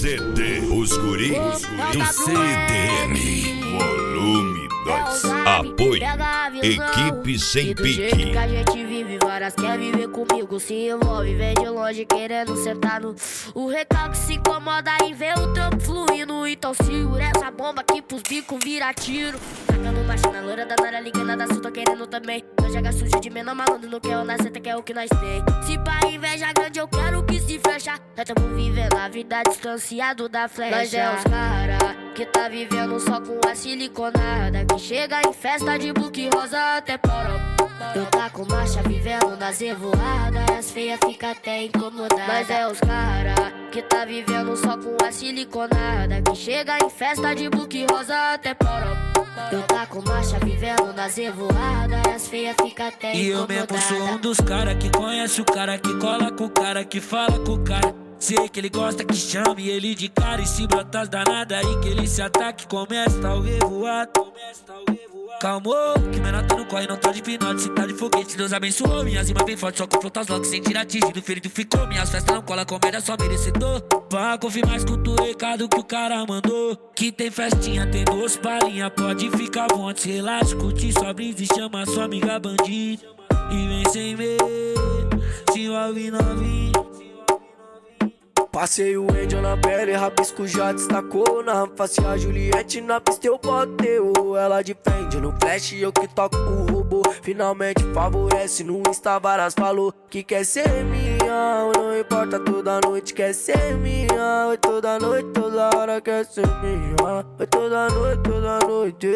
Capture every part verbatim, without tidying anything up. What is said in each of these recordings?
C D, os guri do C D M, volume dois. Apoio, equipe sem do pique. jeito que a gente vive, várias quer viver comigo. Se envolve, vem de longe querendo sentar no... O recalque se incomoda em ver o trampo fluindo. Então segura essa bomba aqui pros bicos vira tiro. Tacando marcha na loira da Nara, ligando da Sul, tô querendo também. Nós joga sujo de menor malandro, não quer o nascente, que é o que nós tem. Se pra inveja grande eu quero que se fecha. Nós tamo vivendo a vida distanciado da flecha. Nós é os cara que tá vivendo só com a siliconada, que chega em festa de buque rosa até poró. Eu tá com marcha vivendo nas revoadas, as feias fica até incomodadas. Mas é os cara que tá vivendo só com a siliconada, que chega em festa de buque rosa até poró. Eu tá com marcha vivendo nas revoadas, as feias fica até E eu incomodada. mesmo sou um dos cara que conhece o cara, que cola com o cara, que fala com o cara. Sei que ele gosta que chame ele de cara, e se brotar as danadas aí que ele se ataque, começa o revoado, começa o revoado. Calmou, que menor tá no corre, não tá de pinote, se tá de foguete, Deus abençoou. Minhas rimas bem fortes, só confronta os logo sem tirar atingido, ferido ficou. Minhas festas não cola com merda, só merecedor. Pra confirmar, escuta o recado que o cara mandou, que tem festinha, tem doce palhinha, pode ficar à vontade, relaxa, curte sua brisa e chama sua amiga bandida. E vem sem medo, se envolve novinho. Passei o Angel na pele, rabisco já destacou. Na face a Juliette, na pista eu botei. Ela defende no flash, eu que toco o robô. Finalmente favorece, no Insta várias falou que quer ser minha. Não importa, toda noite quer ser minha. Oi, toda noite, toda hora quer ser minha. Oi, toda noite, toda noite.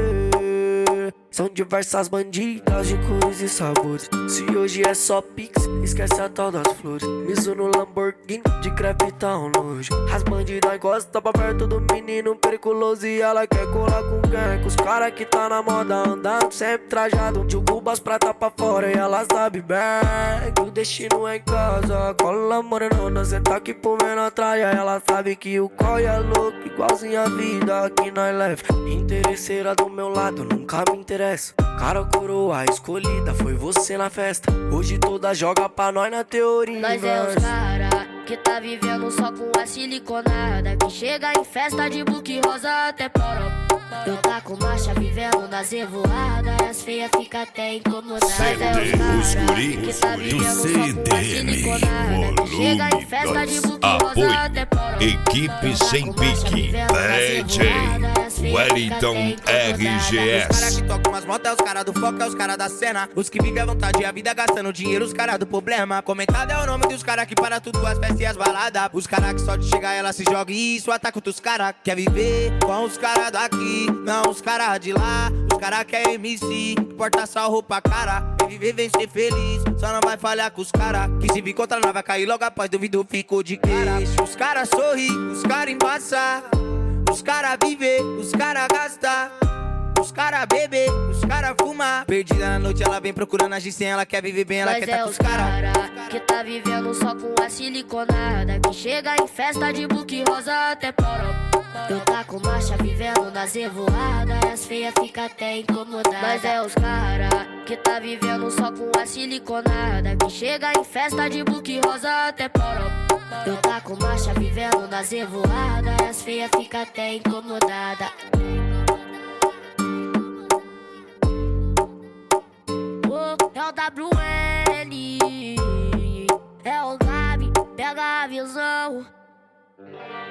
São diversas bandidas de cores e sabores. Se hoje é só pix, esquece a tal das flores. Miso no Lamborghini, de crepe tá um nojo. As bandidas gostam pra perto do menino periculoso, e ela quer colar com quem? Com os cara que tá na moda, andando sempre trajado. De Cubas prata pra fora e ela sabe bem que o destino é em casa. Cola morenona, cê tá aqui por vendo atrás. Ela sabe que o coi é louco, igualzinho a vida que nós leva. Interesseira do meu lado, nunca me interessa. Cara, coroa escolhida, foi você na festa. Hoje toda joga pra nós na teoria. Nós é os cara que tá vivendo só com a siliconada, que chega em festa de buque rosa até poró. Eu tá com marcha vivendo nas revoadas, as feias fica até incomodadas. C D, os guri que tá do vivendo C só com a D M, siliconada, que chega em festa de volume buque rosa dois. até poró. Apoio, equipe sem pique. D J Wellington R G Os cara S. que tocam umas motos é os cara do foco, é os cara da cena. Os que vivem à vontade e a vida gastando dinheiro, os cara do problema. Comentado é o nome dos cara que para tudo, as festas e as baladas. Os cara que só de chegar ela se joga e isso ataca outros cara. Quer viver com os cara daqui, não os cara de lá. Os cara que é M C, que porta só roupa cara. Quer viver, vem ser feliz, só não vai falhar com os cara. Que se me encontrar não vai cair logo após, duvido ficou de cara. Os cara sorri, os cara embaça. Os cara vive, os cara gasta. Os cara bebe, os cara fuma. Perdida na noite, ela vem procurando agir sem. Ela quer viver bem, ela Nós quer é tá com os os cara. cara que tá vivendo só com a siliconada, que chega em festa de buque rosa até poró. Eu tá com marcha vivendo nas revoadas, as feias fica até incomodadas. Nós é os cara que tá vivendo só com a siliconada, que chega em festa de buque rosa até poró. Eu tá com marcha vivendo nas revoadas, as feias fica até incomodada. É o W L, é o Gabi, pega a visão.